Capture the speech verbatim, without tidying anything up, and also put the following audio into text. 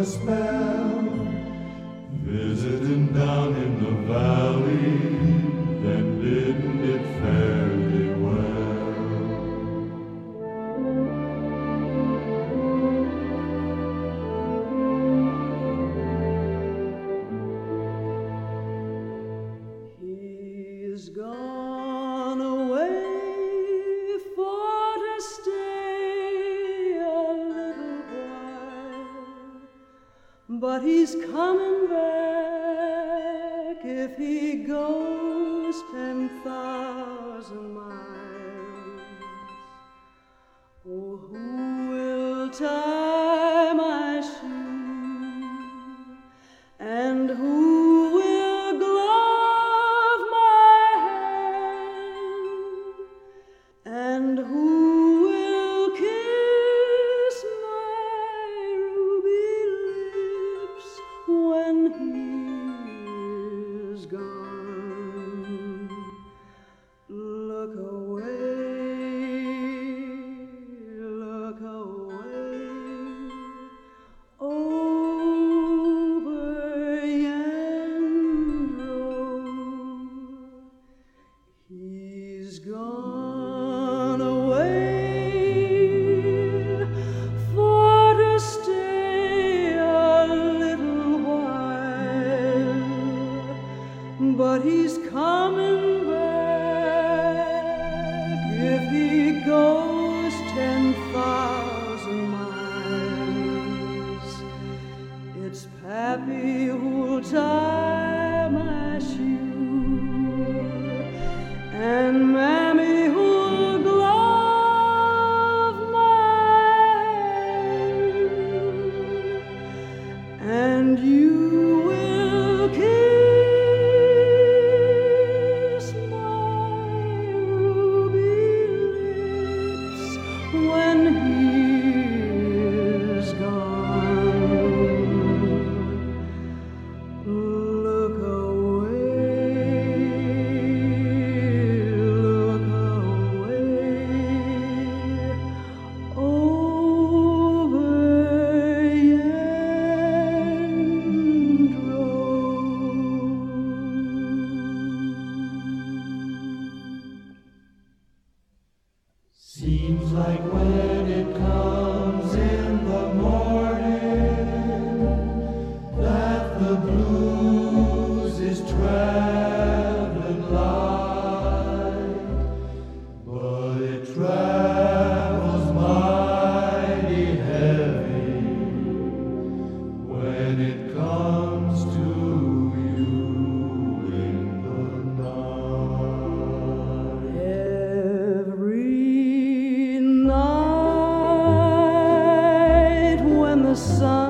spell, visiting down in the valley, then didn't it fairly well. He's gone away for to stay a little while, but he's coming back if he goes ten thousand miles. Oh, who will tie my shoe, and who will glove my hand, and who will kiss my ruby lips when he is gone? Look away, look away, over Yand Road. He's gone away for to stay a little while, but he's coming back if he goes ten thousand miles. It's Pappy who'll tie my shoe, and Mammy who'll glove my hand, and you will kiss my ruby lips when he is gone. Look away, look away, over Yand Road. Seems like when it comes in the morning that the blues is traveling light, but it travels mighty heavy when it comes to you in the night. Every night when the sun